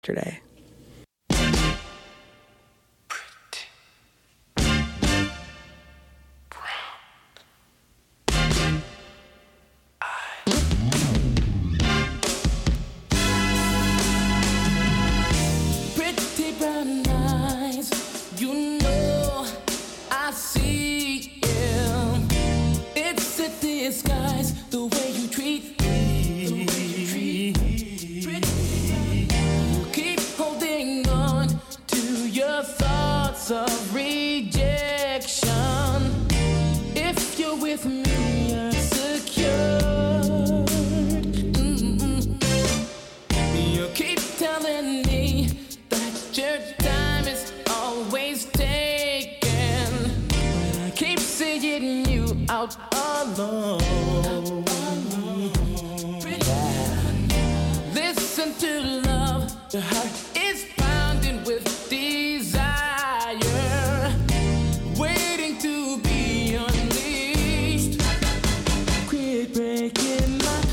yesterday. Pretty brown eyes, you know I see you. It's a disguise, the way you treat me. You keep holding on to your thoughts of rejection. If you're with me, you're secure. You keep telling me that your time is always taken, but I keep seeing you out alone. Listen to love, your heart is pounding with desire, waiting to be unleashed. Quit breaking my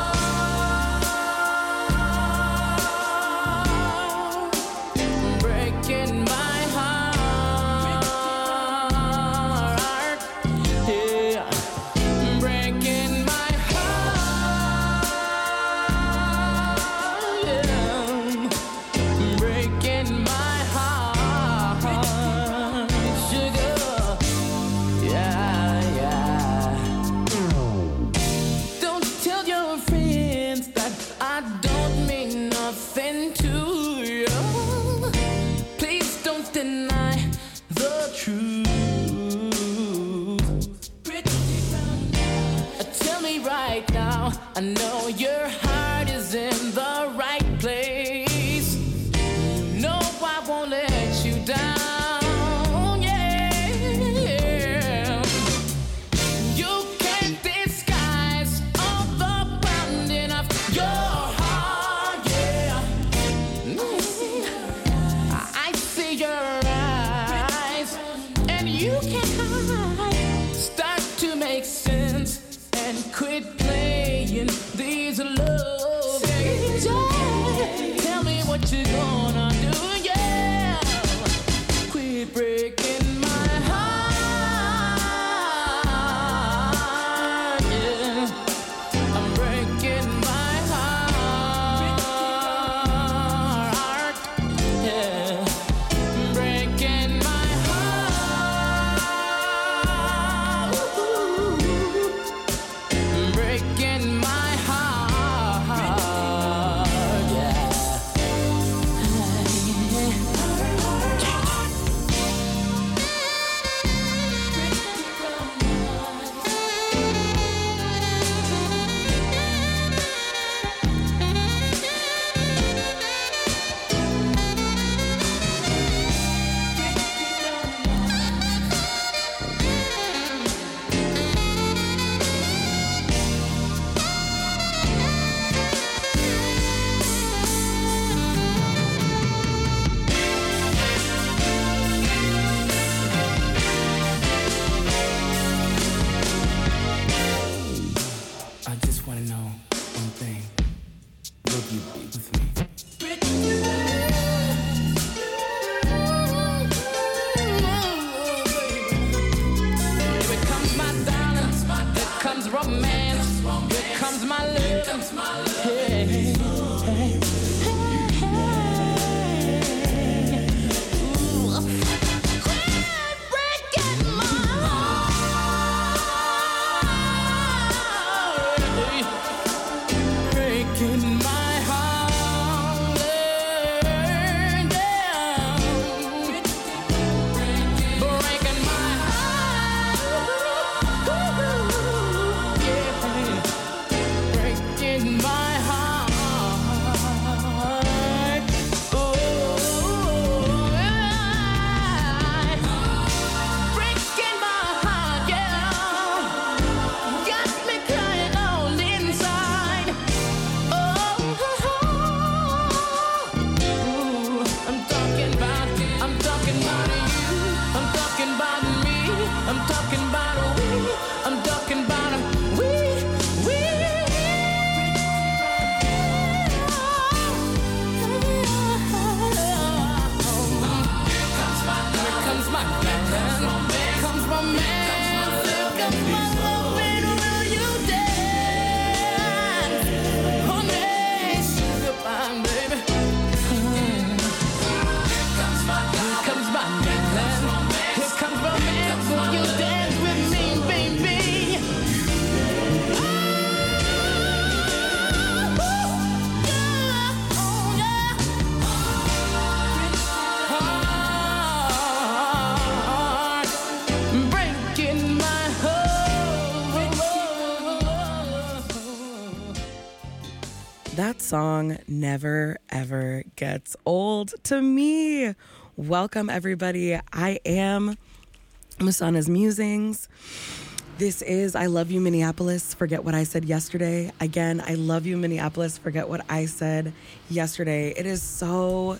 heart, breaking my heart, yeah, breaking my heart, yeah, breaking my heart, sugar, yeah. Don't tell your friends that I don't mean nothing to you. Please don't deny the truth. Tell me right now, I know your heart is in the right place. No, I won't let you down, yeah. You can't disguise all the pounding of your heart, yeah. I see your eyes, and you can't hide. Start to make sense and quit playing these love games. Tell me what you're gonna do, yeah. Quit breaking my heart, yeah. I'm breaking my heart, yeah. Breaking my heart, breaking my heart, yeah. song never, ever gets old to me. Welcome, everybody. I am Masana's Musings. This is I Love You, Minneapolis. Forget what I said yesterday. Again, I love you, Minneapolis. Forget what I said yesterday. It is so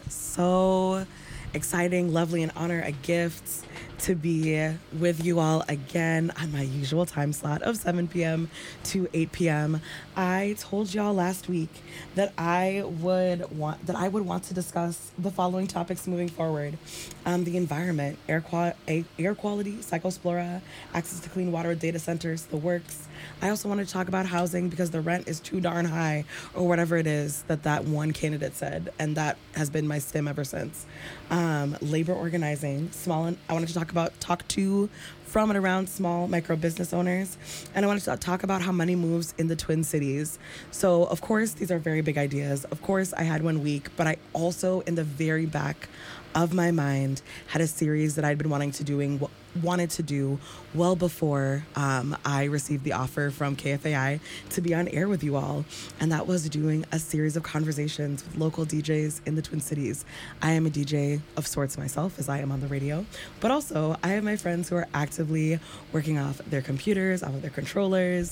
exciting, lovely, and honor, a gift to be with you all again on my usual time slot of 7 p.m. to 8 p.m. I told y'all last week that I would want to discuss the following topics moving forward: the environment, air quality, psychospora, access to clean water, data centers, the works. I also want to talk about housing because the rent is too darn high, or whatever it is that one candidate said, and that has been my stim ever since. Labor organizing, I wanted to talk to from and around small micro business owners, and I wanted to talk about how money moves in the Twin Cities. So, of course, these are very big ideas. Of course, I had 1 week, but I also, in the very back of my mind, had a series that I'd been wanted to do well before I received the offer from KFAI to be on air with you all, and that was doing a series of conversations with local DJs in the Twin Cities. I am a DJ of sorts myself, as I am on the radio, but also I have my friends who are actively working off their computers, off of their controllers,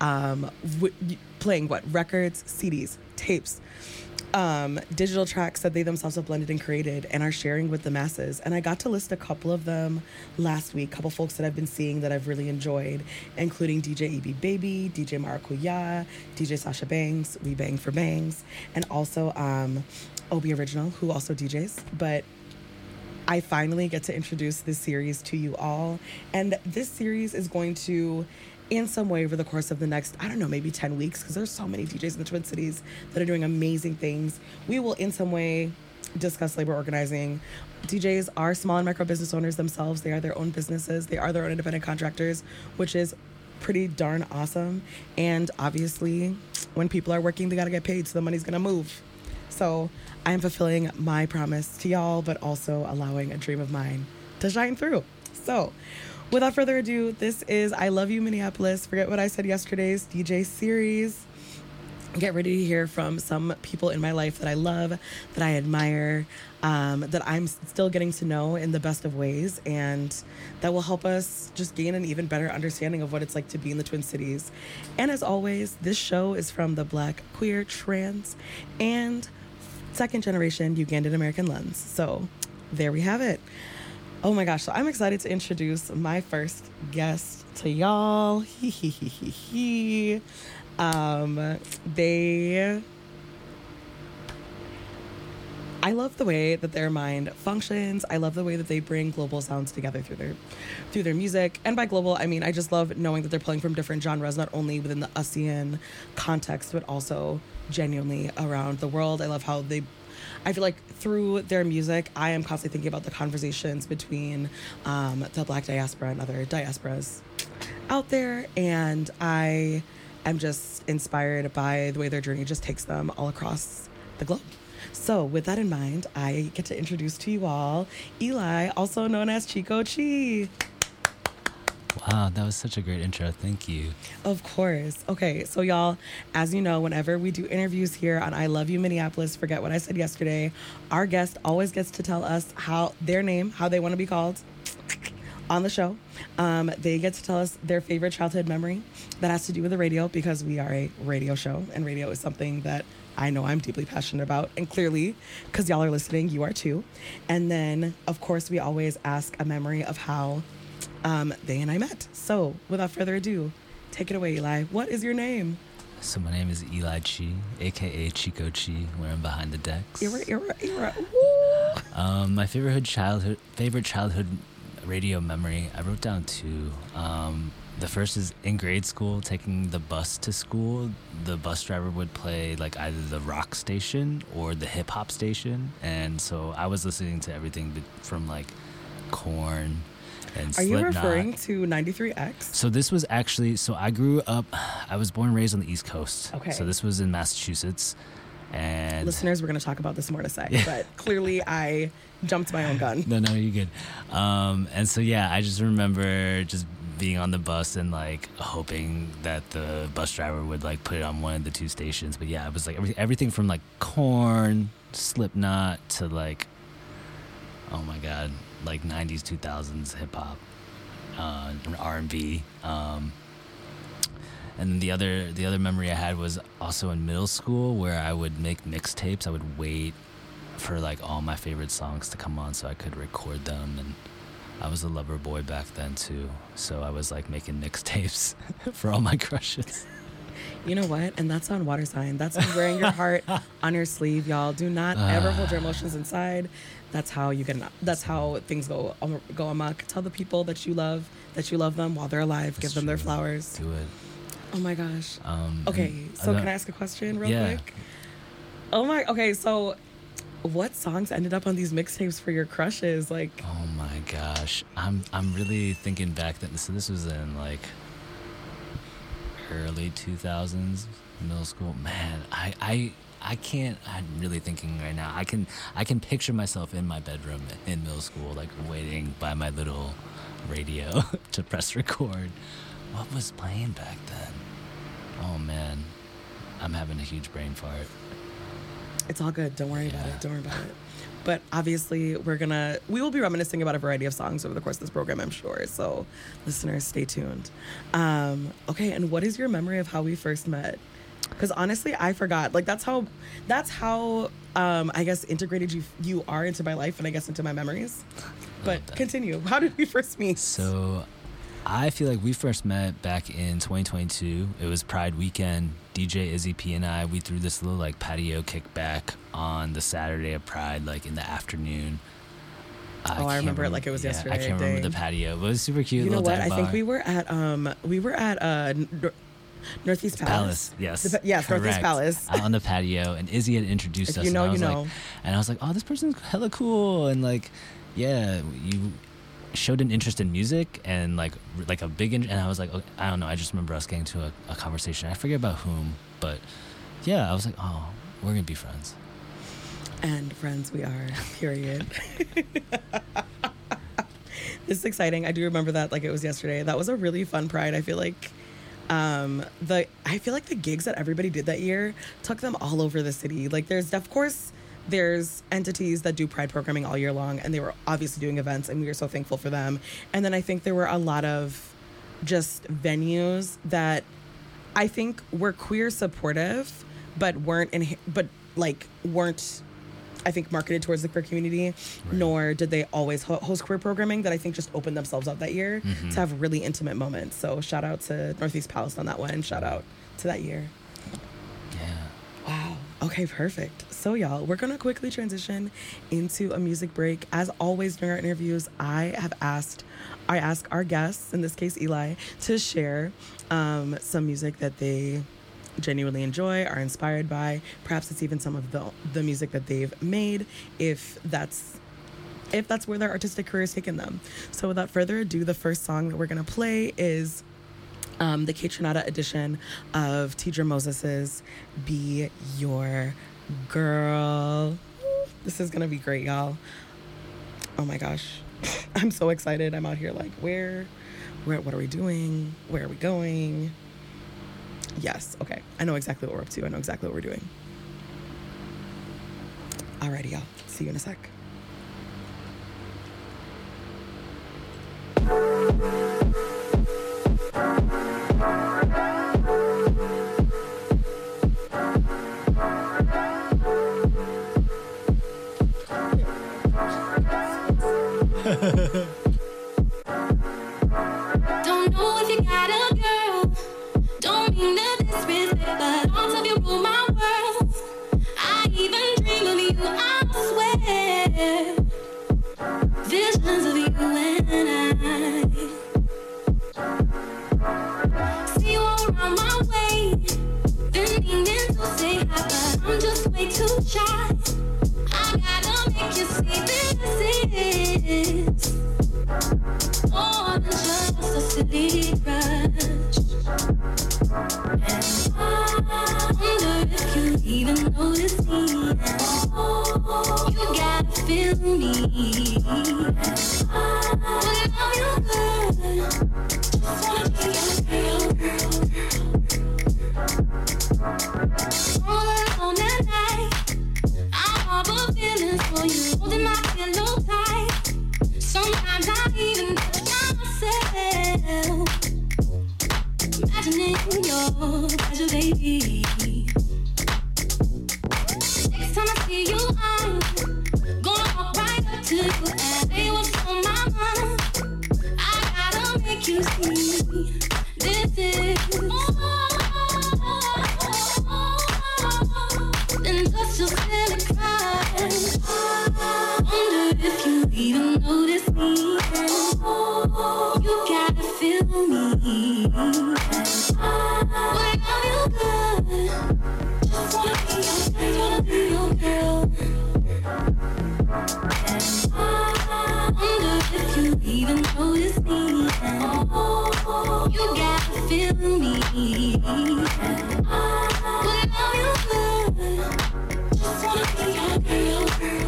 playing records, CDs, tapes, digital tracks that they themselves have blended and created and are sharing with the masses. And I got to list a couple of them last week, couple folks that I've been seeing that I've really enjoyed, including DJ EB Baby, DJ Maracuya, DJ Sasha Bangs, We Bang for Bangs, and also Obi Original, who also DJs. But I finally get to introduce this series to you all. And this series is going to, in some way, over the course of the next, maybe 10 weeks, because there's so many DJs in the Twin Cities that are doing amazing things. We will, in some way, discuss labor organizing. DJs are small and micro business owners themselves. They are their own businesses. They are their own independent contractors, which is pretty darn awesome. And obviously, when people are working, they got to get paid, so the money's going to move. So I am fulfilling my promise to y'all, but also allowing a dream of mine to shine through. So without further ado, this is I Love You, Minneapolis. Forget what I said yesterday's DJ series. Get ready to hear from some people in my life that I love, that I admire, that I'm still getting to know in the best of ways, and that will help us just gain an even better understanding of what it's like to be in the Twin Cities. And as always, this show is from the Black, queer, trans, and second generation Ugandan American lens. So there we have it. Oh my gosh, so I'm excited to introduce my first guest to y'all. I love the way that their mind functions. I love the way that they bring global sounds together through their music. And by global, I mean I just love knowing that they're playing from different genres, not only within the ASEAN context, but also genuinely around the world. I love how I feel like through their music, I am constantly thinking about the conversations between the Black diaspora and other diasporas out there. And I am just inspired by the way their journey just takes them all across the globe. So with that in mind, I get to introduce to you all Eli, also known as Chico Chi. Wow, that was such a great intro. Thank you. Of course. Okay, so y'all, as you know, whenever we do interviews here on I Love You, Minneapolis, Forget What I Said Yesterday, our guest always gets to tell us how they want to be called on the show. They get to tell us their favorite childhood memory that has to do with the radio, because we are a radio show, and radio is something that I know I'm deeply passionate about, and clearly, because y'all are listening, you are too. And then, of course, we always ask a memory of how they and I met. So, without further ado, take it away, Eli. What is your name? So my name is Eli Chi, aka Chico Chi, when I'm behind the decks. Era. My favorite childhood radio memory, I wrote down two. The first is in grade school, taking the bus to school. The bus driver would play like either the rock station or the hip hop station, and so I was listening to everything from like Korn and Slipknot. Are you referring to 93X? So this was actually, I was born and raised on the East Coast. Okay. So this was in Massachusetts. And listeners, we're going to talk about this more in a sec, but clearly I jumped my own gun. No, you're good. And so, yeah, I just remember just being on the bus and like hoping that the bus driver would like put it on one of the two stations. But yeah, it was like everything from like Korn, Slipknot to like, oh my god, like 90s 2000s hip hop, R&B. And the other memory I had was also in middle school, where I would make mixtapes. I would wait for like all my favorite songs to come on so I could record them. And I was a lover boy back then too, so I was like making mixtapes for all my crushes. You know what? And that's on Water Sign. That's on wearing your heart on your sleeve, y'all. Do not ever hold your emotions inside. That's how you get. That's how things go amok. Tell the people that you love them while they're alive. Give them their flowers. Do it. Oh my gosh. Okay, so can I ask a question real quick? Okay, so what songs ended up on these mixtapes for your crushes? Like, oh my gosh, I'm really thinking back then. So this was in like early 2000s, middle school. Man, I can't. I'm really thinking right now. I can picture myself in my bedroom in middle school, like waiting by my little radio to press record. What was playing back then? Oh man, I'm having a huge brain fart. It's all good. Don't worry about it. Don't worry about it. But obviously, we will be reminiscing about a variety of songs over the course of this program, I'm sure. So, listeners, stay tuned. Okay, and what is your memory of how we first met? Because honestly, I forgot. Like that's how I guess integrated you are into my life and I guess into my memories. But continue. How did we first meet? So, I feel like we first met back in 2022. It was Pride weekend. DJ Izzy P and I, we threw this little like patio kickback on the Saturday of Pride, like in the afternoon. I remember it like it was yesterday. I can't remember the patio, but it was super cute. You know what? I think we were at Northeast Palace. Yes. Yes, Northeast Palace. Out on the patio, and Izzy had introduced us. You know, and I was like, oh, this person's hella cool, and like, yeah, you showed an interest in music and like a big and I was like, okay, I don't know, I just remember us getting to a conversation. I forget about whom, but yeah, I was like, oh, we're gonna be friends. And friends we are, period. This is exciting. I do remember that like it was yesterday. That was a really fun Pride. I feel like the gigs that everybody did that year took them all over the city. Like there's entities that do Pride programming all year long, and they were obviously doing events, and we are so thankful for them. And then I think there were a lot of just venues that I think were queer supportive, but weren't, I think, marketed towards the queer community, right. Nor did they always host queer programming that I think just opened themselves up that year to have really intimate moments. So shout out to Northeast Palace on that one. Shout out to that year. Yeah. Wow. Okay, perfect. So y'all, we're going to quickly transition into a music break. As always during our interviews, I ask our guests, in this case Eli, to share some music that they genuinely enjoy, are inspired by. Perhaps it's even some of the music that they've made, if that's where their artistic career has taken them. So without further ado, the first song that we're going to play is the Kaytranada edition of Tidra Moses's Be Your Girl. This is gonna be great, y'all. Oh my gosh. I'm so excited. I'm out here like, what are we doing? Where are we going? Yes, okay. I know exactly what we're up to. I know exactly what we're doing. Alrighty, y'all. See you in a sec. Don't know if you got a girl. Don't mean to disrespect, but thoughts of you rule my world. I even dream of you, I swear. Visions of you and I see you all around my way. Been meaning to say hi, but I'm just way too shy. I gotta make you see this is more than just a silly rush. And I wonder if you even notice me. You gotta feel me. Just wanna be your girl. All alone at night, I harbor feelings for you, holding my pillow tight. Sometimes I even touch myself, imagining your pleasure, baby. Next time I see you, I'm gonna walk right up to you and say what's on my mind. I gotta make you see this is then just your silly cries. Wonder if you even notice me. You gotta feel me. When I feel good, just wanna be your girl. Wonder if you even notice me. You gotta feel me. When I feel good, just wanna be your girl.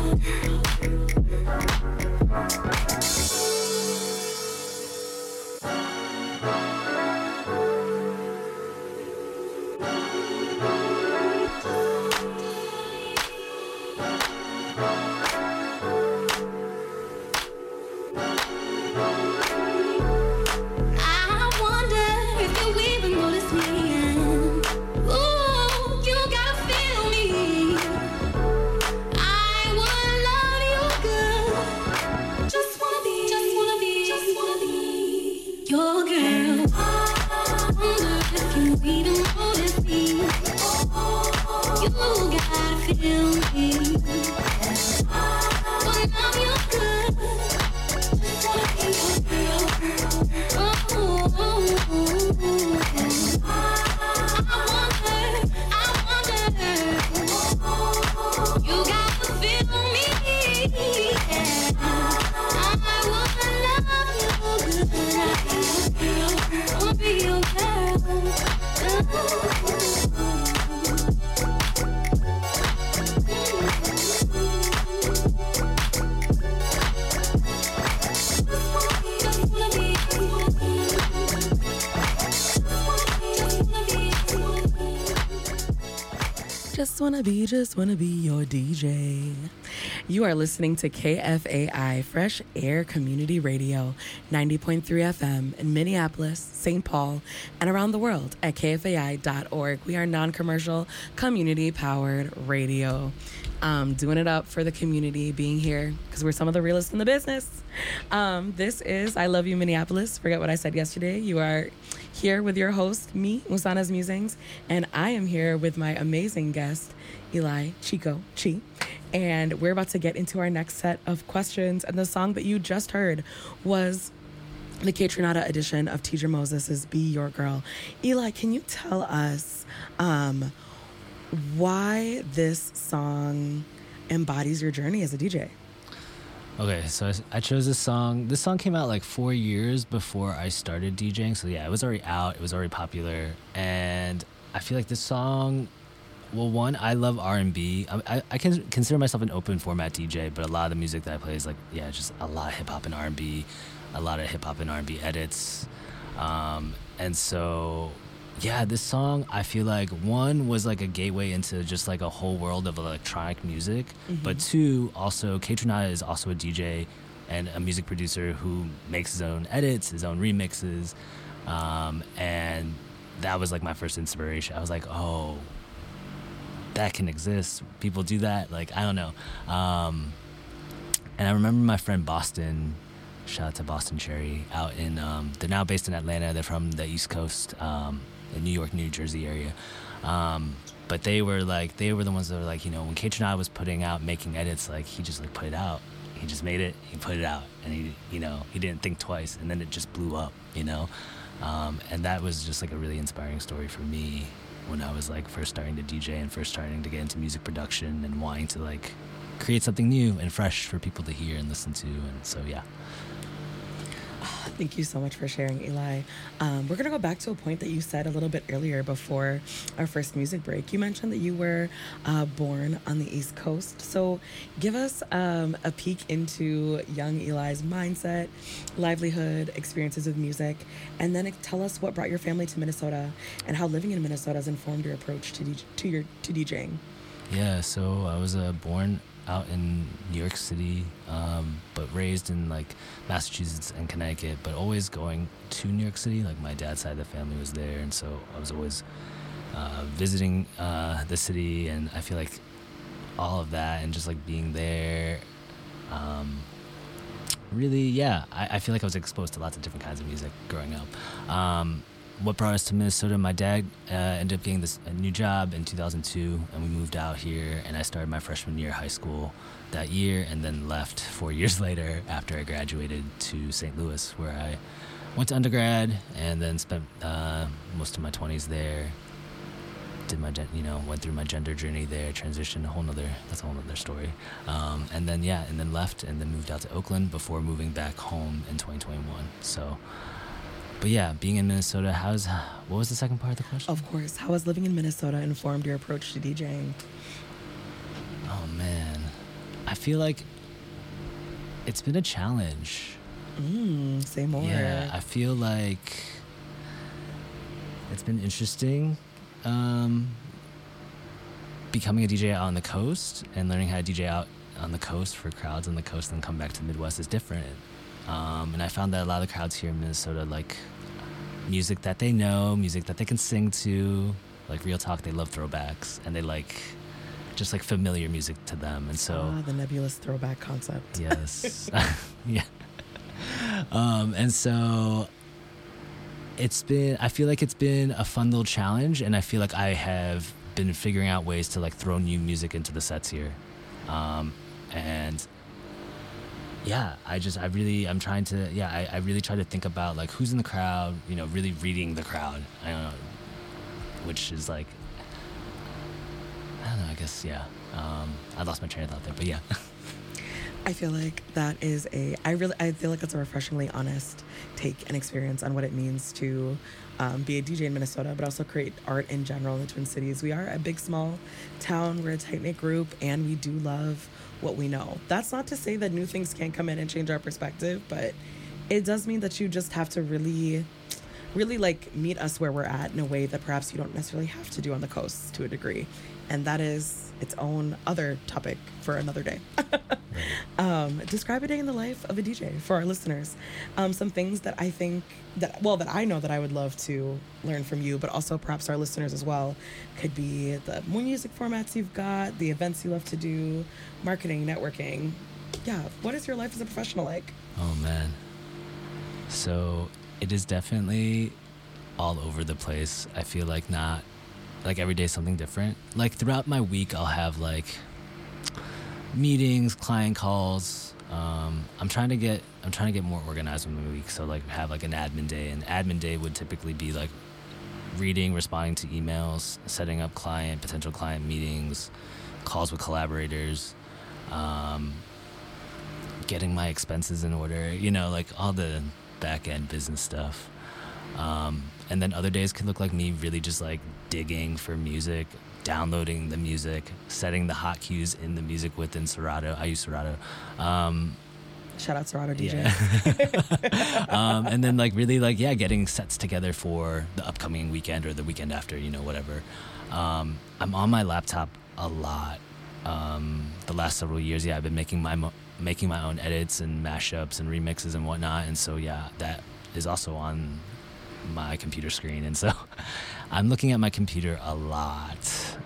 Just wanna be your DJ. You are listening to KFAI Fresh Air Community Radio, 90.3 FM in Minneapolis, St. Paul, and around the world at kfai.org. We are non-commercial, community-powered radio. Doing it up for the community, being here because we're some of the realest in the business. This is I Love You Minneapolis. Forget what I said yesterday. You are here with your host, me, Musana's Musings, and I am here with my amazing guest, Eli Chico Chi. And we're about to get into our next set of questions. And the song that you just heard was the Kaytranada edition of Teacher Moses' Be Your Girl. Eli, can you tell us why this song embodies your journey as a DJ? Okay, so I chose this song. This song came out like 4 years before I started DJing. So yeah, it was already out. It was already popular. And I feel like this song, well, one, I love R&B. I can consider myself an open format DJ, but a lot of the music that I play is like, yeah, just a lot of hip-hop and R&B, a lot of hip-hop and R&B edits. And so, yeah, this song, I feel like, one, was like a gateway into just like a whole world of electronic music. Mm-hmm. But two, also, Kaytranada is also a DJ and a music producer who makes his own edits, his own remixes. And that was like my first inspiration. I was like, oh, that can exist. People do that. Like, I don't know. And I remember my friend Boston, shout out to Boston Cherry, out in, they're now based in Atlanta. They're from the East Coast, the New York, New Jersey area. But they were the ones that were like, you know, when Kaytranada was making edits, like, he just like put it out. He just made it, he put it out, and he didn't think twice, and then it just blew up, you know? And that was just like a really inspiring story for me when I was like first starting to DJ and first starting to get into music production and wanting to like create something new and fresh for people to hear and listen to. And so, yeah. Thank you so much for sharing, Eli. We're going to go back to a point that you said a little bit earlier before our first music break. You mentioned that you were born on the East Coast. So give us a peek into young Eli's mindset, livelihood, experiences with music, and then tell us what brought your family to Minnesota and how living in Minnesota has informed your approach to DJing. Yeah, so I was born out in New York City, but raised in like Massachusetts and Connecticut, but always going to New York City. Like my dad's side of the family was there, and so I was always visiting the city, and I feel like all of that and just like being there, really, yeah, I feel like I was exposed to lots of different kinds of music growing up. What brought us to Minnesota, my dad ended up getting a new job in 2002, and we moved out here, and I started my freshman year of high school that year, and then left 4 years later after I graduated to St. Louis, where I went to undergrad and then spent most of my 20s there. Did my, went through my gender journey there, transitioned, that's a whole nother story. And then left and then moved out to Oakland before moving back home in 2021. So, but yeah, being in Minnesota, what was the second part of the question? Of course. How has living in Minnesota informed your approach to DJing? Oh, man. I feel like it's been a challenge. Say more. Yeah, I feel like it's been interesting becoming a DJ out on the coast and learning how to DJ out on the coast for crowds on the coast and come back to the Midwest is different. And I found that a lot of the crowds here in Minnesota like music that they know, music that they can sing to. Like real talk, they love throwbacks, and they like just like familiar music to them. And so the nebulous throwback concept. Yes. Yeah. And so I feel like it's been a fun little challenge, and I feel like I have been figuring out ways to like throw new music into the sets here. And yeah, I really try to think about like who's in the crowd, really reading the crowd. I don't know, which is like, I don't know, I guess, yeah. I lost my train of thought there, but yeah. I feel like that is I feel like that's a refreshingly honest take and experience on what it means to be a DJ in Minnesota, but also create art in general in the Twin Cities. We are a big, small town. We're a tight-knit group, and we do love what we know. That's not to say that new things can't come in and change our perspective, but it does mean that you just have to really, really like meet us where we're at in a way that perhaps you don't necessarily have to do on the coast to a degree. And that is its own other topic for another day. Describe a day in the life of a DJ for our listeners. Some things that I think that I know that I would love to learn from you, but also perhaps our listeners as well, could be the more music formats you've got, the events you love to do, marketing, networking. Yeah, what is your life as a professional like? Oh man. So it is definitely all over the place. I feel like not like every day something different. Like throughout my week, I'll have like meetings, client calls. I'm trying to get more organized with my week. So like have like an admin day. And admin day would typically be like reading, responding to emails, setting up potential client meetings, calls with collaborators, getting my expenses in order, like all the back end business stuff. And then other days could look like me really just like digging for music, downloading the music, setting the hot cues in the music within Serato. I use Serato. Shout out Serato DJ. Yeah. And then like really like, yeah, getting sets together for the upcoming weekend or the weekend after, whatever. I'm on my laptop a lot. The last several years, yeah, I've been making my own edits and mashups and remixes and whatnot. And so, yeah, that is also on my computer screen, and so I'm looking at my computer a lot.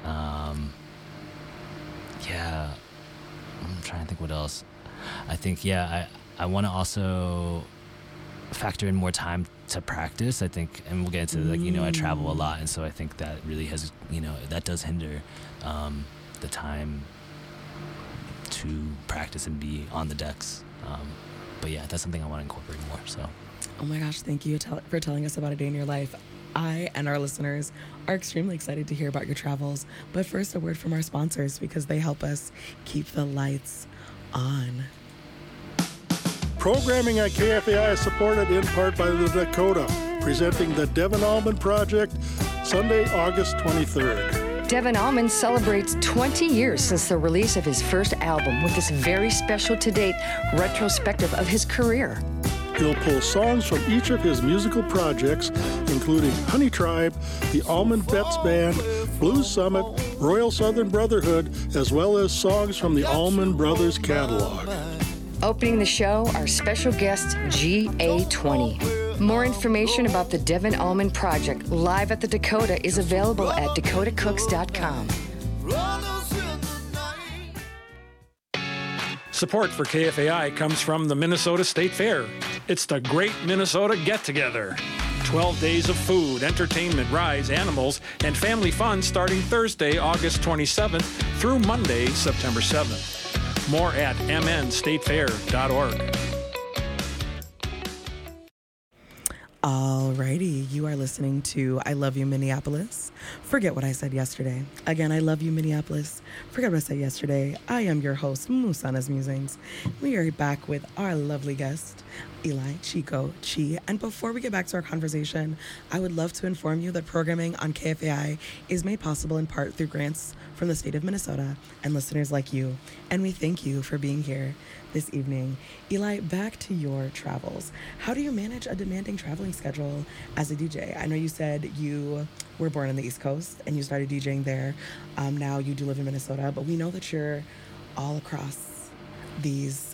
Yeah, I'm trying to think what else. I think, yeah, I want to also factor in more time to practice, I think, and we'll get into like, I travel a lot, and so I think that really has, that does hinder the time to practice and be on the decks. But yeah, that's something I want to incorporate more, so. Oh my gosh, thank you for telling us about a day in your life. I and our listeners are extremely excited to hear about your travels. But first, a word from our sponsors, because they help us keep the lights on. Programming at KFAI is supported in part by the Dakota, presenting the Devin Allman Project, Sunday, August 23rd. Devin Allman celebrates 20 years since the release of his first album with this very special to-date retrospective of his career. He'll pull songs from each of his musical projects, including Honey Tribe, the Allman Betts Band, Blues Summit, Royal Southern Brotherhood, as well as songs from the Allman Brothers catalog. Opening the show, our special guest, GA20. More information about the Devin Allman Project live at the Dakota is available at dakotacooks.com. Support for KFAI comes from the Minnesota State Fair. It's the Great Minnesota Get-Together. 12 days of food, entertainment, rides, animals, and family fun starting Thursday, August 27th through Monday, September 7th. More at mnstatefair.org. Alrighty, you are listening to I Love You, Minneapolis. Forget what I said yesterday. Again, I love you, Minneapolis. Forget what I said yesterday. I am your host, Musana's Musings. We are back with our lovely guest, Eli Chico Chi. And before we get back to our conversation, I would love to inform you that programming on KFAI is made possible in part through grants from the state of Minnesota and listeners like you. And we thank you for being here this evening. Eli, back to your travels. How do you manage a demanding traveling schedule as a DJ? I know you said you were born on the East Coast and you started DJing there. Now you do live in Minnesota, but we know that you're all across these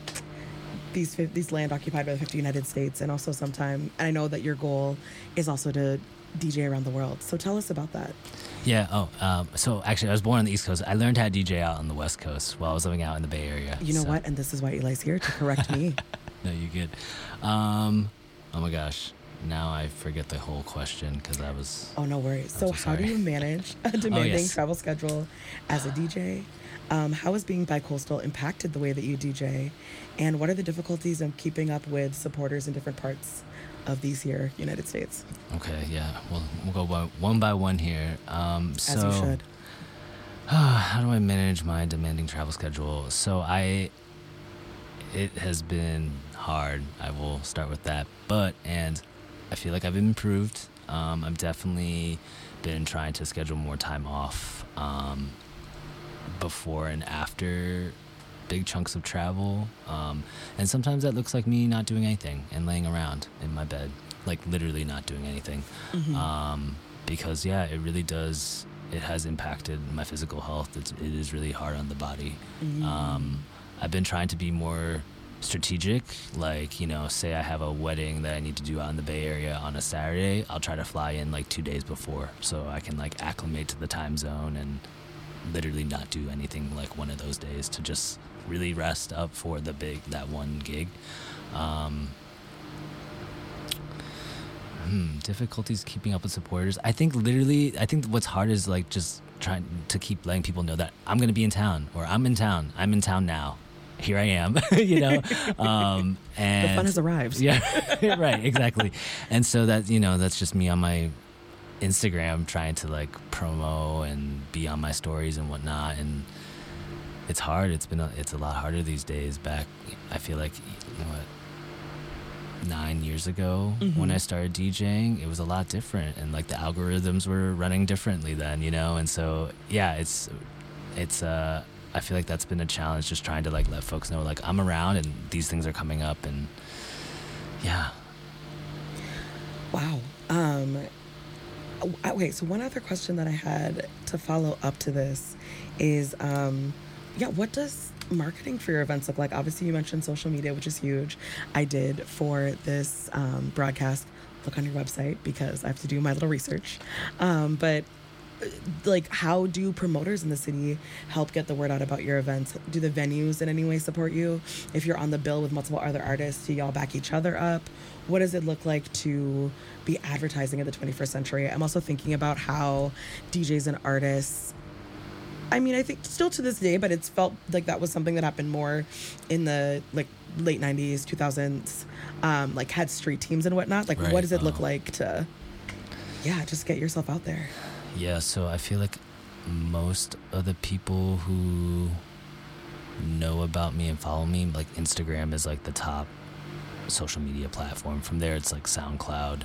land occupied by the 50 United States, and also and I know that your goal is also to DJ around the world. So tell us about that. Yeah. So actually, I was born on the East Coast. I learned how to DJ out on the West Coast while I was living out in the Bay Area. You know what? And this is why Eli's here, to correct me. No, you're good. Oh my gosh. Now I forget the whole question because I was... Oh, no worries. So how do you manage a demanding travel schedule as a DJ? How has being bi-coastal impacted the way that you DJ? And what are the difficulties in keeping up with supporters in different parts of these here United States? Okay, yeah. Well, we'll go one by one here. As you should. How do I manage my demanding travel schedule? It has been hard. I will start with that. And I feel like I've improved. I've definitely been trying to schedule more time off before and after big chunks of travel. And sometimes that looks like me not doing anything and laying around in my bed, like literally not doing anything. Mm-hmm. Because, yeah, it really does. It has impacted my physical health. It is really hard on the body. Mm-hmm. I've been trying to be more strategic, like, say I have a wedding that I need to do out in the Bay Area on a Saturday, I'll try to fly in like 2 days before so I can like acclimate to the time zone and literally not do anything like one of those days to just really rest up for that one gig. Difficulties keeping up with supporters. I think what's hard is like just trying to keep letting people know that I'm going to be in town, or I'm in town now. Here I am, and the fun has arrived. Yeah, right, exactly. And so that, that's just me on my Instagram trying to like promo and be on my stories and whatnot. And it's hard. It's a lot harder these days. Back, I feel like, 9 years ago, mm-hmm. when I started DJing, it was a lot different, and like the algorithms were running differently then, and so yeah, it's I feel like that's been a challenge, just trying to like let folks know like I'm around and these things are coming up, and yeah. Wow. Okay, so one other question that I had to follow up to this is, what does marketing for your events look like? Obviously, you mentioned social media, which is huge. I did for this broadcast look on your website because I have to do my little research. But like, how do promoters in the city help get the word out about your events? Do the venues in any way support you? If you're on the bill with multiple other artists, do y'all back each other up? What does it look like to be advertising in the 21st century? I'm also thinking about how DJs and artists, I mean, I think still to this day, but it's felt like that was something that happened more in the like late 90s, 2000s, like had street teams and whatnot. Like, right. What does it look like to, just get yourself out there? Yeah, so I feel like most of the people who know about me and follow me, like Instagram is like the top social media platform. From there, it's like SoundCloud.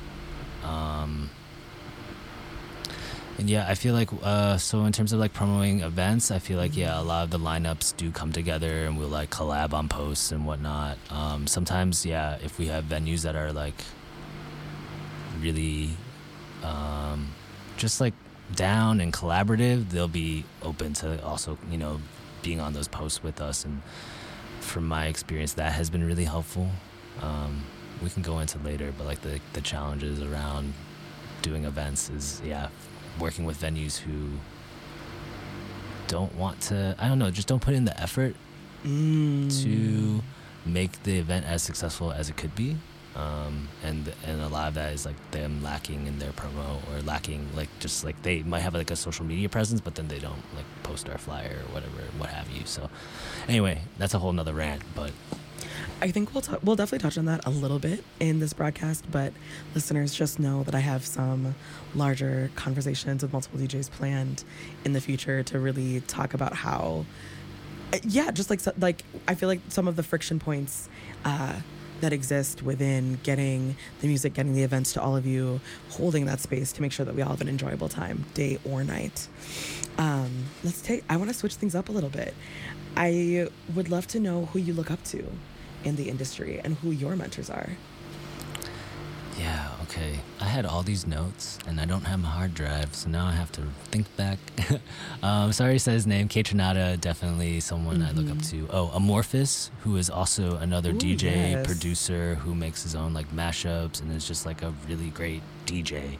And yeah, I feel like, so in terms of like promoting events, I feel like, yeah, a lot of the lineups do come together and we'll like collab on posts and whatnot. Sometimes, yeah, if we have venues that are like really just like down and collaborative, they'll be open to also, you know, being on those posts with us. And from my experience, that has been really helpful. We can go into later, but like the challenges around doing events is, yeah, working with venues who don't want to, I don't know, just don't put in the effort to make the event as successful as it could be. And a lot of that is like them lacking in their promo, or lacking like, just like they might have like a social media presence, but then they don't like post our flyer or whatever, what have you. So anyway, that's a whole nother rant, but I think we'll definitely touch on that a little bit in this broadcast, but listeners, just know that I have some larger conversations with multiple DJs planned in the future to really talk about how, yeah, just like I feel like some of the friction points that exist within getting the music, getting the events to all of you, holding that space to make sure that we all have an enjoyable time, day or night. I want to switch things up a little bit. I would love to know who you look up to in the industry and who your mentors are. Yeah, okay. I had all these notes and I don't have my hard drive, so now I have to think back. Sorry to say his name. K Tronada, definitely someone I look up to. Oh, Amorphous, who is also another DJ, producer who makes his own like mashups and is just like a really great DJ.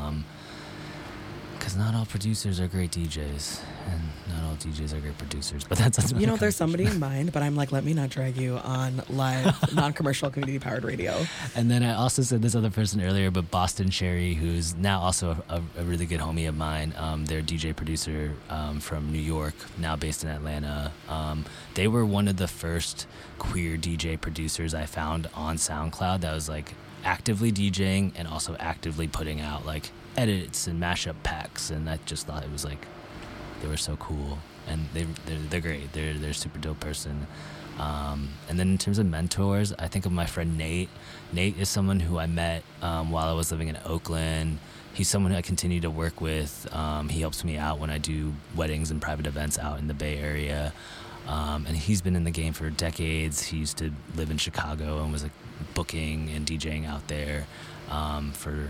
Because not all producers are great DJs, and not all DJs are great producers, but that's another conversation. There's somebody in mind, but I'm like, let me not drag you on live, non-commercial, community-powered radio. And then I also said this other person earlier, but Boston Cherry, who's now also a really good homie of mine. They're DJ producer from New York, now based in Atlanta. They were one of the first queer DJ producers I found on SoundCloud that was like actively DJing and also actively putting out like edits and mashup packs, and I just thought it was like they were so cool, and they're great. They're a super dope person. And then in terms of mentors, I think of my friend Nate. Nate is someone who I met while I was living in Oakland. He's someone who I continue to work with. He helps me out when I do weddings and private events out in the Bay Area. And he's been in the game for decades. He used to live in Chicago and was like booking and DJing out there for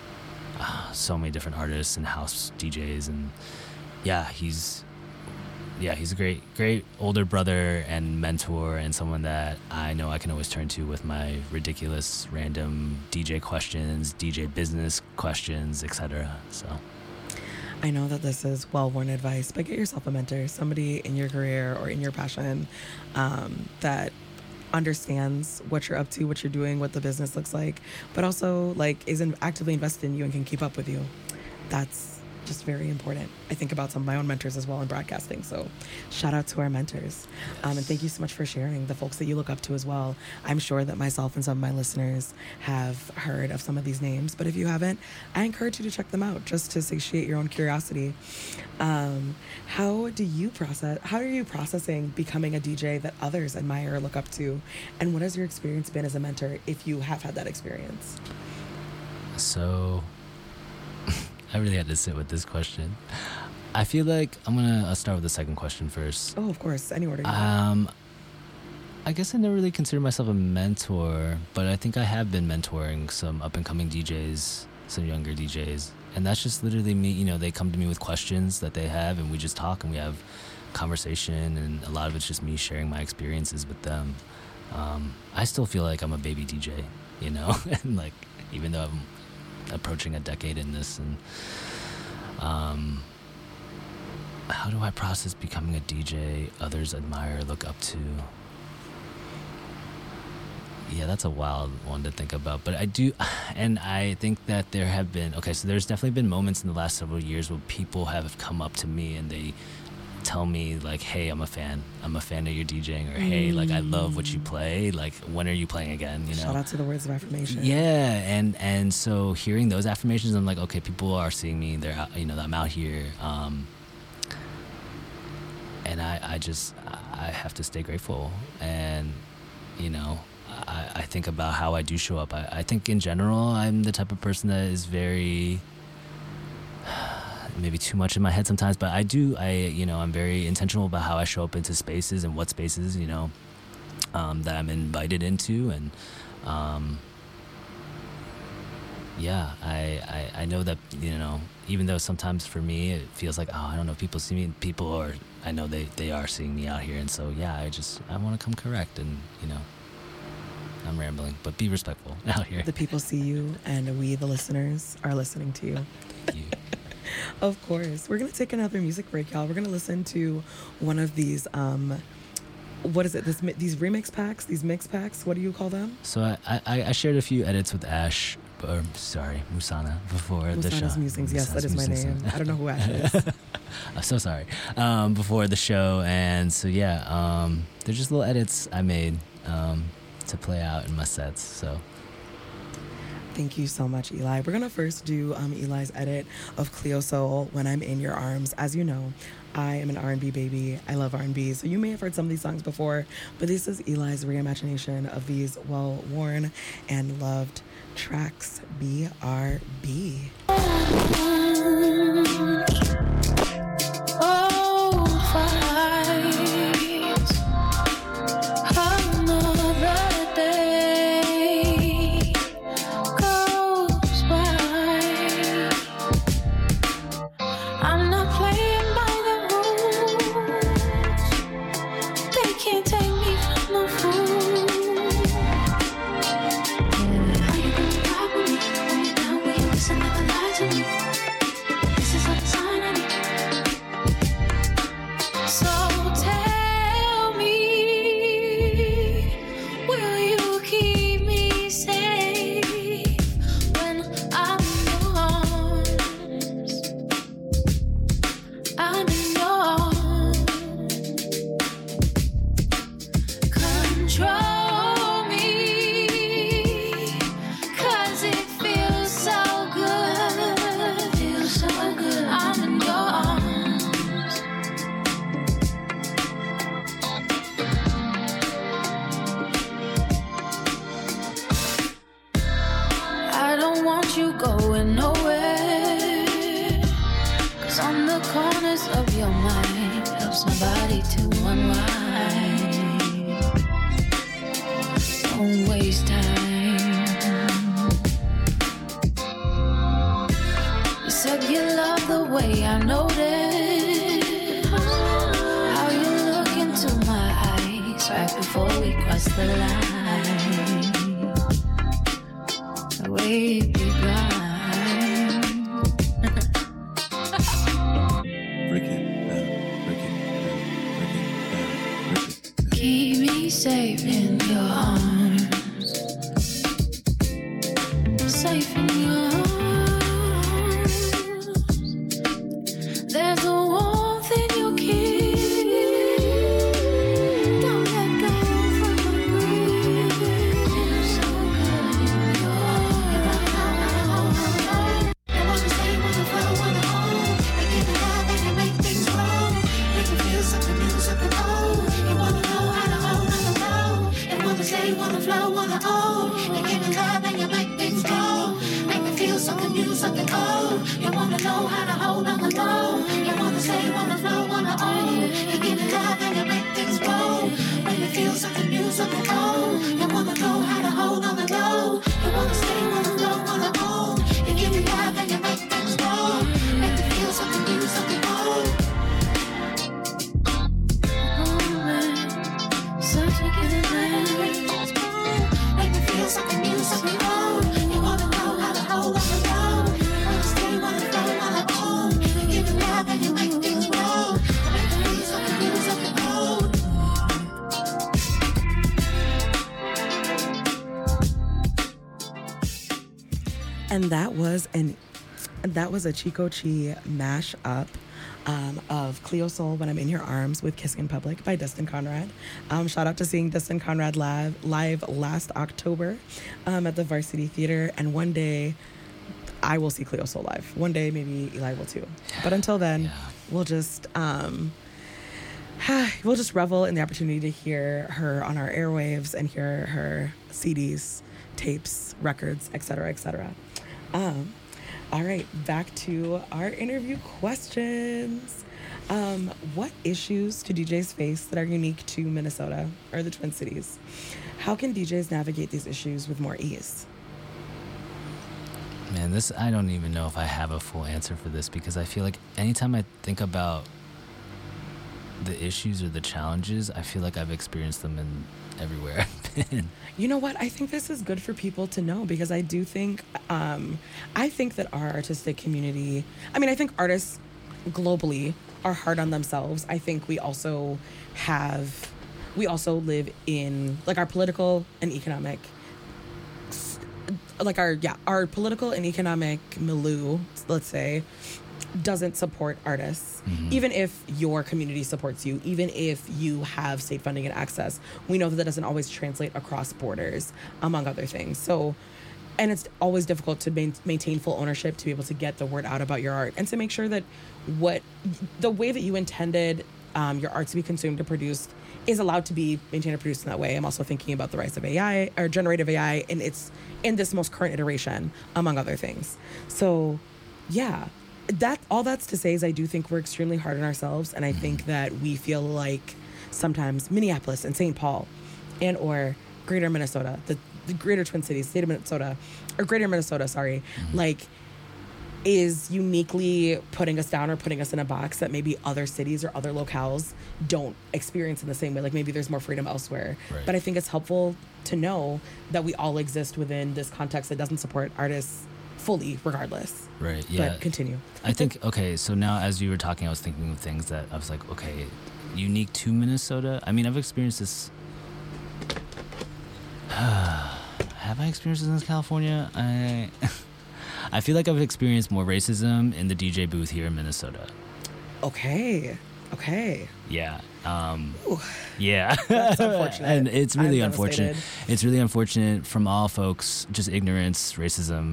so many different artists and house DJs, and he's a great older brother and mentor, and someone that I know I can always turn to with my ridiculous random DJ questions, DJ business questions, etc. So I know that this is well-worn advice, but get yourself a mentor, somebody in your career or in your passion that understands what you're up to, what you're doing, what the business looks like, but also like is actively invested in you and can keep up with you. That's just very important. I think about some of my own mentors as well in broadcasting. So shout out to our mentors. And thank you so much for sharing the folks that you look up to as well. I'm sure that myself and some of my listeners have heard of some of these names, but if you haven't, I encourage you to check them out just to satiate your own curiosity. How are you processing becoming a DJ that others admire or look up to? And what has your experience been as a mentor, if you have had that experience? So I really had to sit with this question. I feel like I'll start with the second question first. Oh, of course. Any order. I guess I never really consider myself a mentor, but I think I have been mentoring some up-and-coming DJs, some younger DJs. And that's just literally me. You know, they come to me with questions that they have, and we just talk, and we have conversation, and a lot of it's just me sharing my experiences with them. I still feel like I'm a baby DJ, you know? And like, even though I'm approaching a decade in this, and how do I process becoming a DJ others admire, look up to? Yeah, that's a wild one to think about, but I do, and I think that there have been, so there's definitely been moments in the last several years where people have come up to me and they tell me like, hey, I'm a fan of your DJing, or hey, like I love what you play, like when are you playing again, you know? Shout out to the words of affirmation. Yeah, and so hearing those affirmations, I'm like, okay, people are seeing me, they're out, you know, I'm out here, I have to stay grateful. And, you know, I think about how I do show up. I think in general, I'm the type of person that is very, maybe too much in my head sometimes, but I'm very intentional about how I show up into spaces and what spaces, you know, that I'm invited into. And, I know that, you know, even though sometimes for me it feels like, I don't know if people see me, I know they are seeing me out here. And so, I want to come correct, and, you know, I'm rambling, but be respectful out here. The people see you, and we, the listeners, are listening to you. Thank you. Of course. We're going to take another music break, y'all. We're going to listen to one of these, what is it? These remix packs, these mix packs, what do you call them? So I shared a few edits with Musana before the show. Musana's Musings, yes, that is my name. I don't know who Ash is. I'm so sorry. Before the show, and so they're just little edits I made to play out in my sets. So thank you so much, Eli. We're gonna first do Eli's edit of Cleo Sol, When I'm in Your Arms. As you know, I am an R&B baby. I love R&B, so you may have heard some of these songs before, but this is Eli's reimagination of these well-worn and loved tracks. BRB. And that was a Chico Chi mashup of Cleo Sol, When I'm in Your Arms with Kissing in Public by Destin Conrad. Shout out to seeing Destin Conrad live last October at the Varsity Theater. And one day I will see Cleo Sol live. One day maybe Eli will too. But until then, we'll just we'll just revel in the opportunity to hear her on our airwaves and hear her CDs, tapes, records, etc., etc. All right, back to our interview questions. What issues do DJs face that are unique to Minnesota or the Twin Cities? How can DJs navigate these issues with more ease? Man, I don't even know if I have a full answer for this, because I feel like anytime I think about the issues or the challenges, I feel like I've experienced them in everywhere I've been. You know what? I think this is good for people to know, because I do think, I think that our artistic community, I think artists globally are hard on themselves. I think we also live in, like, our political and economic, like our political and economic milieu, let's say, doesn't support artists. Even if your community supports you, even if you have state funding and access, we know that doesn't always translate across borders, among other things. So, and it's always difficult to maintain full ownership, to be able to get the word out about your art, and to make sure that the way that you intended your art to be consumed and produced is allowed to be maintained and produced in that way. I'm also thinking about the rise of AI, or generative AI, and it's in this most current iteration, among other things. So, yeah, that's to say is I do think we're extremely hard on ourselves, and I think that we feel like sometimes Minneapolis and St. Paul and or greater Minnesota, the greater Twin Cities, state of Minnesota, or greater Minnesota, sorry, like, is uniquely putting us down or putting us in a box that maybe other cities or other locales don't experience in the same way. Like, maybe there's more freedom elsewhere. Right. But I think it's helpful to know that we all exist within this context that doesn't support artists fully, regardless. Right, yeah. But continue. I think, okay, so now as you were talking, I was thinking of things that I was like, okay, unique to Minnesota. I've experienced this. Have I experienced this in California? I feel like I've experienced more racism in the DJ booth here in Minnesota. Okay. Yeah. Yeah. That's unfortunate. And it's really I'm unfortunate. devastated. It's really unfortunate from all folks, just ignorance, racism.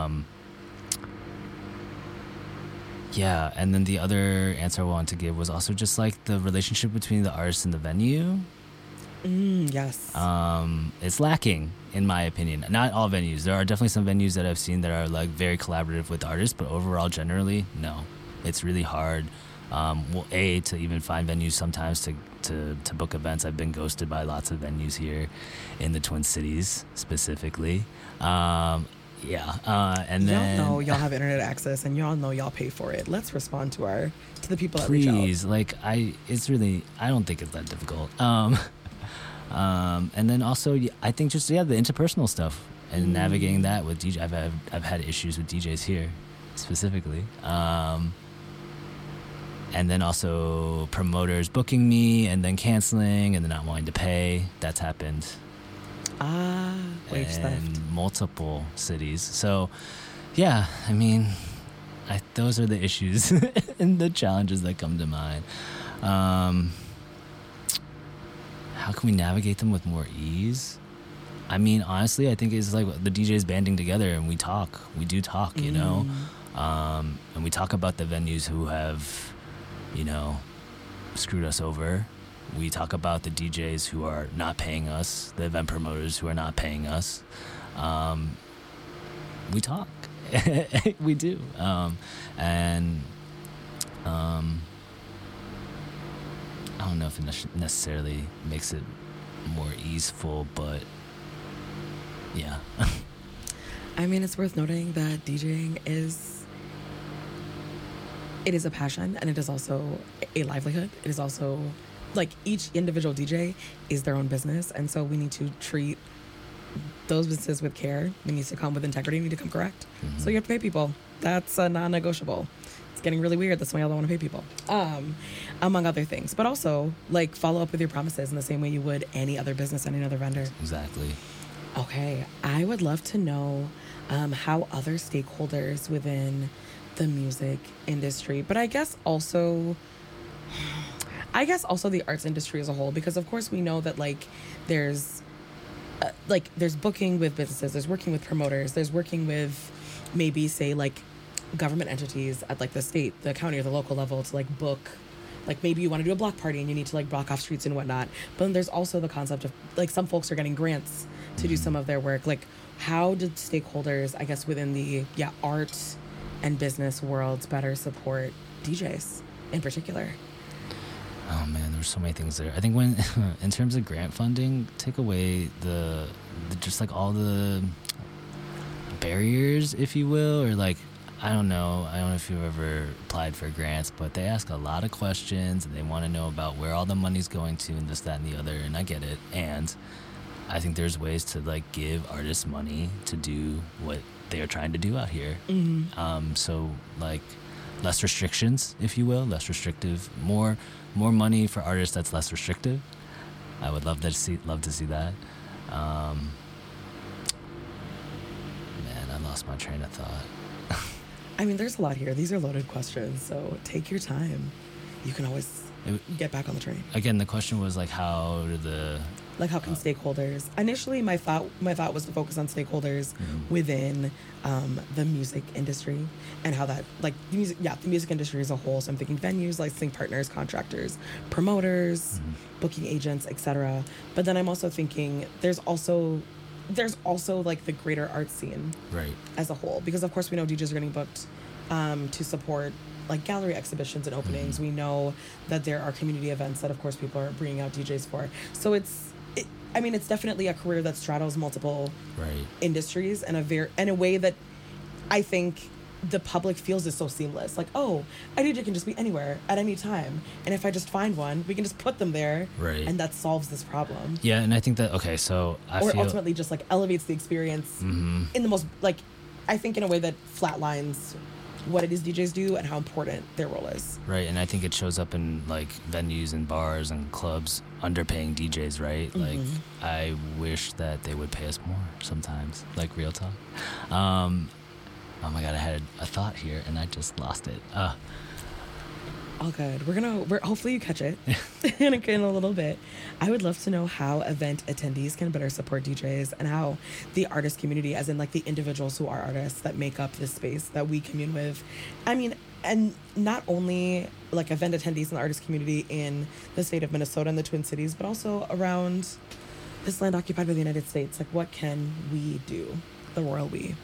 Yeah. And then the other answer I wanted to give was also just like the relationship between the artist and the venue. Yes. It's lacking, in my opinion. Not all venues. There are definitely some venues that I've seen that are like very collaborative with artists, but overall, generally, no. It's really hard. To even find venues sometimes to book events. I've been ghosted by lots of venues here in the Twin Cities specifically. And then y'all know y'all have internet access, and y'all know y'all pay for it. Let's respond to the people that reach out. Please, I don't think it's that difficult. And then also, I think just the interpersonal stuff and navigating that with DJ. I've had issues with DJs here, specifically. And then also promoters booking me and then canceling and then not wanting to pay. That's happened. Wage theft. In multiple cities. So, yeah, those are the issues and the challenges that come to mind. How can we navigate them with more ease? Honestly, I think it's like the DJs banding together and we talk. We do talk, you know? And we talk about the venues who have, screwed us over. We talk about the DJs who are not paying us, the event promoters who are not paying us. We talk. We do. I don't know if it necessarily makes it more easeful, but yeah. It's worth noting that DJing is a passion, and it is also a livelihood. It is also, like, each individual DJ is their own business, and so we need to treat those businesses with care. We need to come with integrity. We need to come correct. So you have to pay people. That's a non-negotiable. It's getting really weird. That's why y'all don't want to pay people, among other things. But also, like, follow up with your promises in the same way you would any other business, any other vendor. Exactly. Okay, I would love to know how other stakeholders within the music industry, but I guess also the arts industry as a whole, because of course we know that there's booking with businesses, there's working with promoters, there's working with maybe say government entities at the state, the county, or the local level to book Like maybe you want to do a block party and you need to like block off streets and whatnot. But then there's also the concept of like some folks are getting grants to do some of their work. Like how did stakeholders, I guess, within the art and business worlds better support DJs in particular? Oh man, there's so many things there. I think when in terms of grant funding, take away the just like all the barriers, if you will, or like I don't know if you've ever applied for grants, but they ask a lot of questions and they want to know about where all the money's going to and this, that, and the other, and I get it. And I think there's ways to like give artists money to do what they are trying to do out here. So like less restrictions, if you will, less restrictive, more money for artists that's less restrictive. I would love to see that. Man, I lost my train of thought. I mean, there's a lot here. These are loaded questions, so take your time. You can always get back on the train. Again, the question was like, how do the how can stakeholders? Initially, my thought was to focus on stakeholders within the music industry and how that the music industry as a whole. So I'm thinking venues, licensing partners, contractors, promoters, booking agents, etc. But then I'm also thinking there's also like the greater art scene as a whole, because of course we know DJs are getting booked to support like gallery exhibitions and openings. We know that there are community events that of course people are bringing out DJs for. So it's definitely a career that straddles multiple industries in a way that I think the public feels is so seamless. Like, oh, a DJ can just be anywhere at any time, and if I just find one, we can just put them there, and that solves this problem. Yeah, and I think that so I feel ultimately just like elevates the experience in the most I think in a way that flatlines what it is DJs do and how important their role is. Right, and I think it shows up in like venues and bars and clubs underpaying DJs, right? Like I wish that they would pay us more sometimes, like real talk. Oh my God, I had a thought here and I just lost it. All good. We're hopefully you catch it in a little bit. I would love to know how event attendees can better support DJs and how the artist community, as in like the individuals who are artists that make up this space that we commune with. I mean, and not only like event attendees in the artist community in the state of Minnesota and the Twin Cities, but also around this land occupied by the United States. Like, what can we do? The royal we.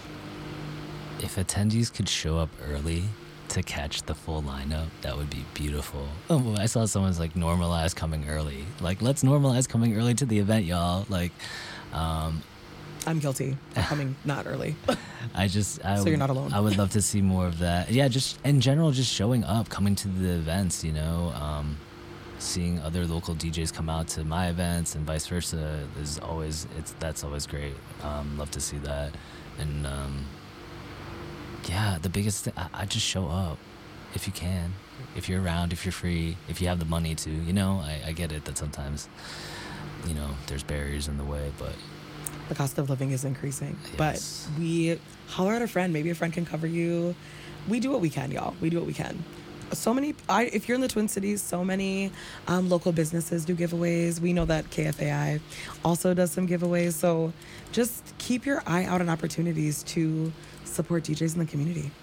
If attendees could show up early to catch the full lineup, that would be beautiful. Oh, I saw someone's like normalize coming early. Like, let's normalize coming early to the event, y'all. Like, I'm guilty of coming not early. So you're not alone. I would love to see more of that. Yeah, just in general, just showing up, coming to the events, you know, seeing other local DJs come out to my events and vice versa that's always great. Love to see that. And yeah, the biggest thing, I just show up if you can, if you're around, if you're free, if you have the money to, you know. I get it that sometimes, you know, there's barriers in the way, but the cost of living is increasing. Yes. But we holler at a friend. Maybe a friend can cover you. We do what we can, y'all. We do what we can. So many, if you're in the Twin Cities, so many local businesses do giveaways. We know that KFAI also does some giveaways. So just keep your eye out on opportunities to support DJs in the community.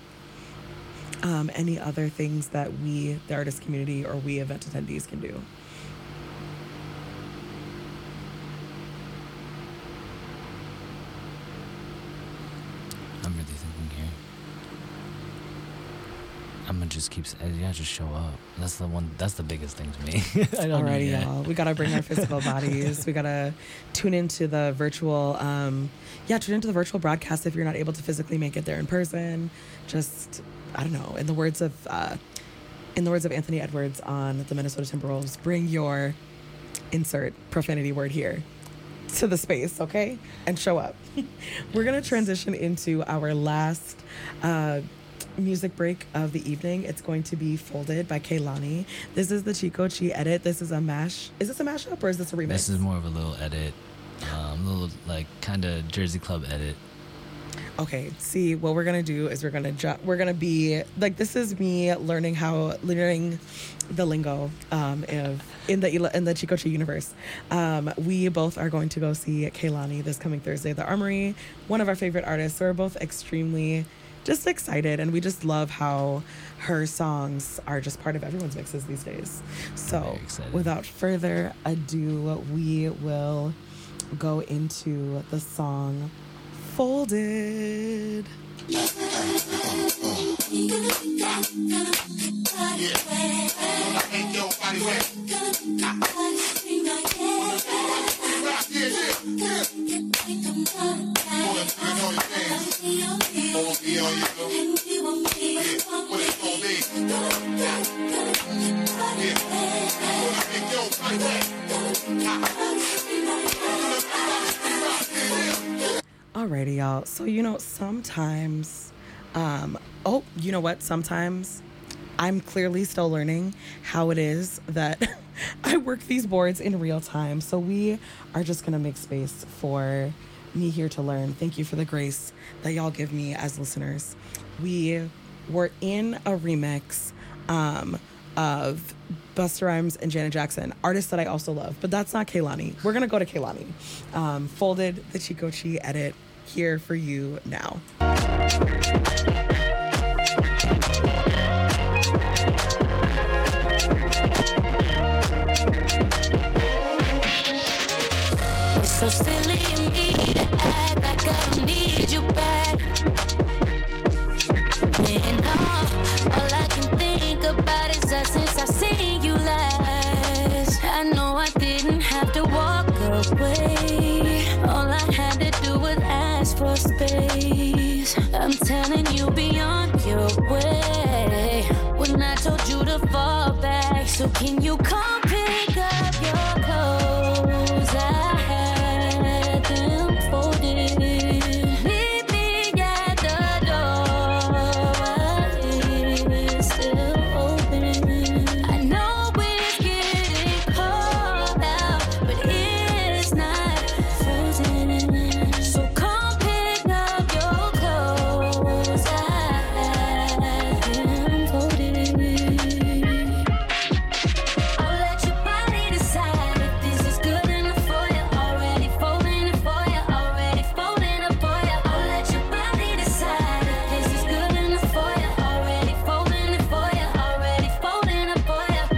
Any other things that we, the artist community, or we event attendees can do? I'm really thinking here. I'm gonna just just show up. That's the biggest thing to me. Alrighty, y'all. We gotta bring our physical bodies. We gotta tune into the virtual, broadcast if you're not able to physically make it there in person. Just, I don't know. In the words of Anthony Edwards on the Minnesota Timberwolves, bring your insert profanity word here to the space, okay? And show up. We're gonna transition into our last music break of the evening. It's going to be Folded by Kehlani. This is the Chico Chi edit. This is a mash. Is this a mashup or is this a remix? This is more of a little edit, little like kind of Jersey Club edit. Okay, see, what we're gonna do is we're gonna be like, this is me learning the lingo in the Chico Chi universe. We both are going to go see Kehlani this coming Thursday at the Armory. One of our favorite artists. We're both extremely just excited. And we just love how her songs are just part of everyone's mixes these days. So without further ado, we will go into the song Folded. Alrighty, y'all. So, sometimes, you know what? Sometimes I'm clearly still learning how it is that I work these boards in real time. So we are just going to make space for me here to learn. Thank you for the grace that y'all give me as listeners. We were in a remix of Busta Rhymes and Janet Jackson, artists that I also love, but that's not Kehlani. We're going to go to Kehlani. Folded, the Chicochi edit, here for you now. It's so silly of me to act like I don't need you back. Man, all I can think about is that since I've seen you last. I know I didn't have to walk away. All I had to do was ask for space. I'm telling you, be on your way. When I told you to fall back, so can you come pick up your clothes? I had them folded. Meet me at the door, but it's still open. I know it's getting cold out, but it's not frozen. So come pick up your clothes. I had them folded. I'll let your body decide if this is good enough for you. Already folding it for you. Already folding it for you. I'll let your body decide if this is good enough for you. Already folding it for you. Already folding it for you.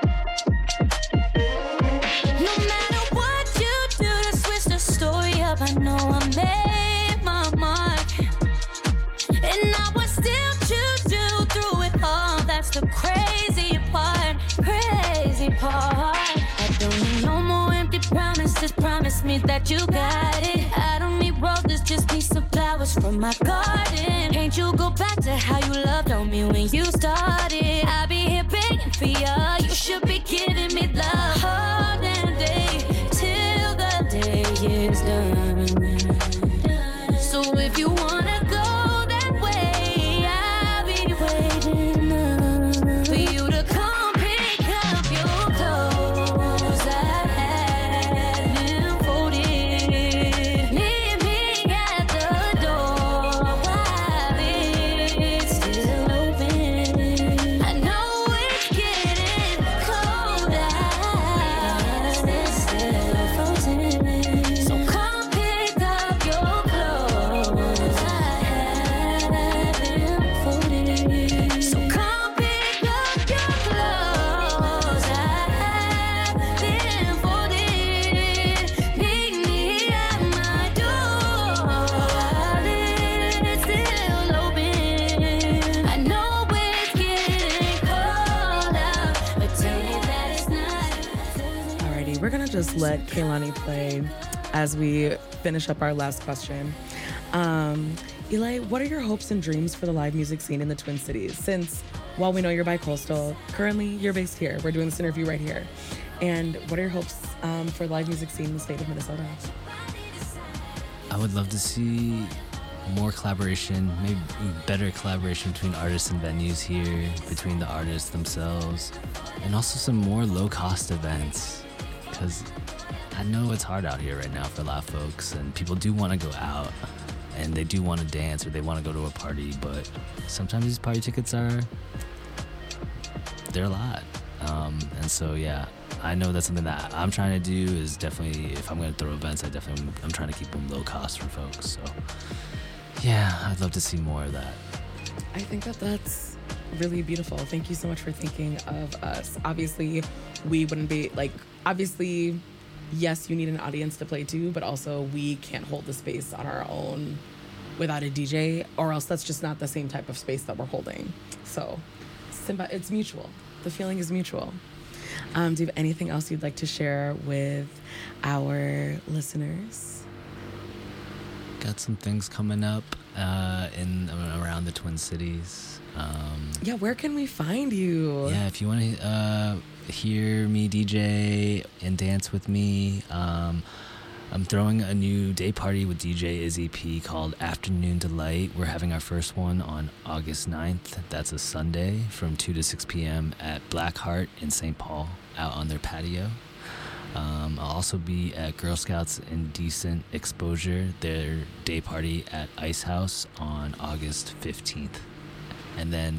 No matter what you do to switch the story up, I know I made my mark. And I will still choose you through it all. That's the crazy part, crazy part. I don't need no more empty promises. Promise me that you got it. I don't need roses, just need some flowers from my garden. Can't you go back to how you loved on me when you started? I'll be here begging for you. You should be giving me love all damn day till the day is done. So if you wanna go that way, I'll be waiting up for you to come pick up your clothes. I had them folded. Meet me at the door while it's still open. I know it's getting cold out, it's still frozen. So come pick up your clothes. I had them folded. So come pick up your clothes. I had them folded. Meet me at my door while it's still open. I know it's getting cold out, but tell me that it's not. Alrighty, we're gonna just let Kehlani play as we finish up our last question. Eli, what are your hopes and dreams for the live music scene in the Twin Cities? Since, while we know you're bi-coastal, currently you're based here. We're doing this interview right here. And what are your hopes for the live music scene in the state of Minnesota? I would love to see more collaboration, maybe better collaboration between artists and venues here, between the artists themselves, and also some more low-cost events. Because I know it's hard out here right now for a lot of folks, and people do want to go out, and they do want to dance, or they want to go to a party, but sometimes these party tickets they're a lot. And so, yeah, I know that's something that I'm trying to do is definitely, if I'm going to throw events, I'm trying to keep them low cost for folks. So, yeah, I'd love to see more of that. I think that that's really beautiful. Thank you so much for thinking of us. Obviously, we wouldn't be like, obviously, yes, you need an audience to play to, but also we can't hold the space on our own without a DJ, or else that's just not the same type of space that we're holding. So it's mutual. The feeling is mutual. Do you have anything else you'd like to share with our listeners? Got some things coming up in around the Twin Cities. Yeah, where can we find you? Yeah, if you want to hear me DJ and dance with me, I'm throwing a new day party with DJ Izzy P called Afternoon Delight. We're having our first one on August 9th. That's a Sunday from 2 to 6 p.m. at Black Heart in St. Paul, out on their patio. I'll also be at Girl Scouts Indecent Exposure, their day party at Ice House on August 15th. And then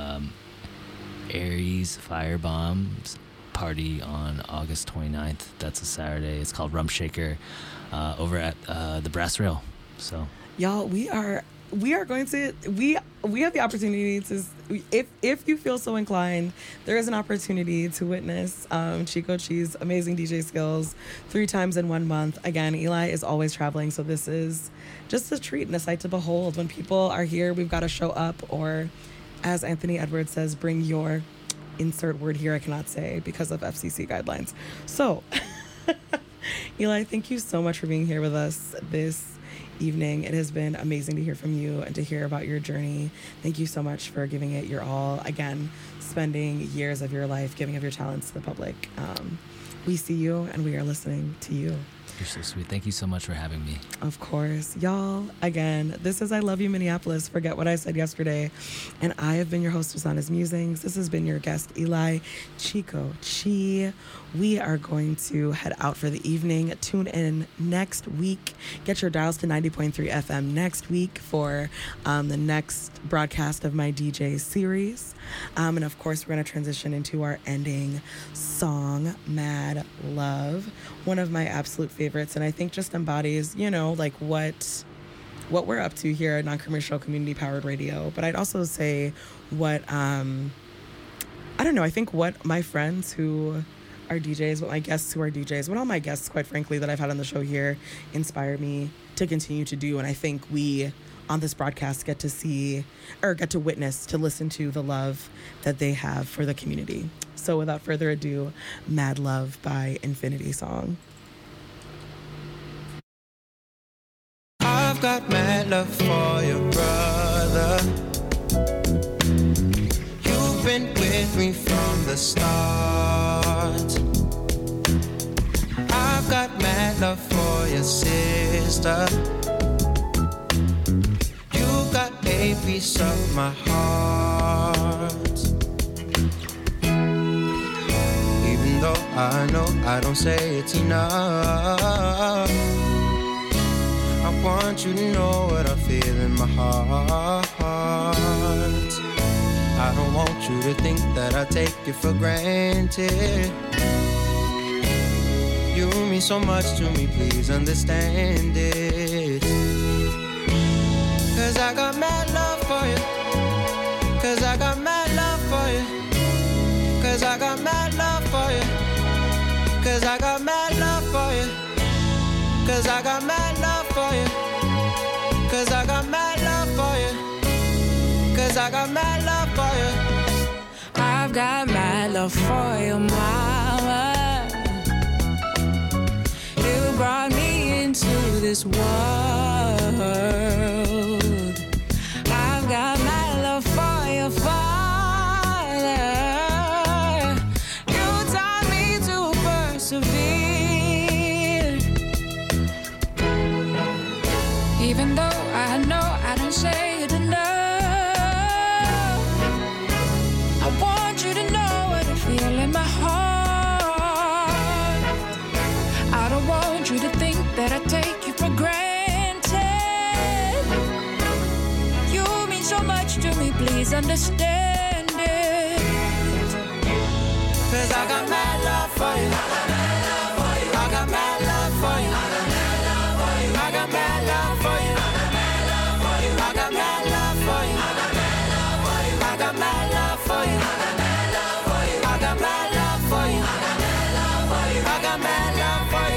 Aries Firebombs party on August 29th. That's a Saturday. It's called Rum Shaker over at the Brass Rail. So y'all, we are going to we have the opportunity to, if you feel so inclined, there is an opportunity to witness Chico Chi's amazing DJ skills 3 times in 1 month. Again, Eli is always traveling, so this is just a treat and a sight to behold. When people are here, we've got to show up, or as Anthony Edwards says, bring your insert word here I cannot say because of FCC guidelines. So Eli, thank you so much for being here with us this evening. It has been amazing to hear from you and to hear about your journey. Thank you so much for giving it your all. Again, spending years of your life giving of your talents to the public. We see you and we are listening to you. You're so sweet. Thank you so much for having me. Of course. Y'all, again, this is I Love You Minneapolis. Forget what I said yesterday. And I have been your host of Sana's Musings. This has been your guest, Eli Chico Chi. We are going to head out for the evening. Tune in next week. Get your dials to 90.3 FM next week for the next broadcast of my DJ series. And of course, we're going to transition into our ending song, Mad Love. One of my absolute favorites, and I think just embodies, like what we're up to here at Non-Commercial Community Powered Radio. But I'd also say what, I don't know, I think what my friends who are DJs, what my guests who are DJs, what all my guests, quite frankly, that I've had on the show here inspire me to continue to do. And I think we, on this broadcast, get to witness, to listen to the love that they have for the community. So without further ado, Mad Love by Infinity Song. I've got mad love for your brother. You've been with me from the start. I've got mad love for your sister. You got a piece of my heart. Even though I know I don't say it's enough, I want you to know what I feel in my heart. I don't want you to think that I take it for granted. You mean so much to me, please understand it. 'Cause I got mad love for you. 'Cause I got mad love for you. 'Cause I got mad love for you. 'Cause I got mad love for you. 'Cause I got mad love for you. 'Cause I got mad love for you. 'Cause I got mad love for you. I've got mad love for your mama. You brought me into this world. I've got mad love for your father. You taught me to persevere. Even though I know I don't say it enough, I want you to know what I feel in my heart. I don't want you to think that I take you for granted. You mean so much to me, please understand it. 'Cause I got mad love for you. I got mad love for you. I got mad love for you. I got mad love for you. fire.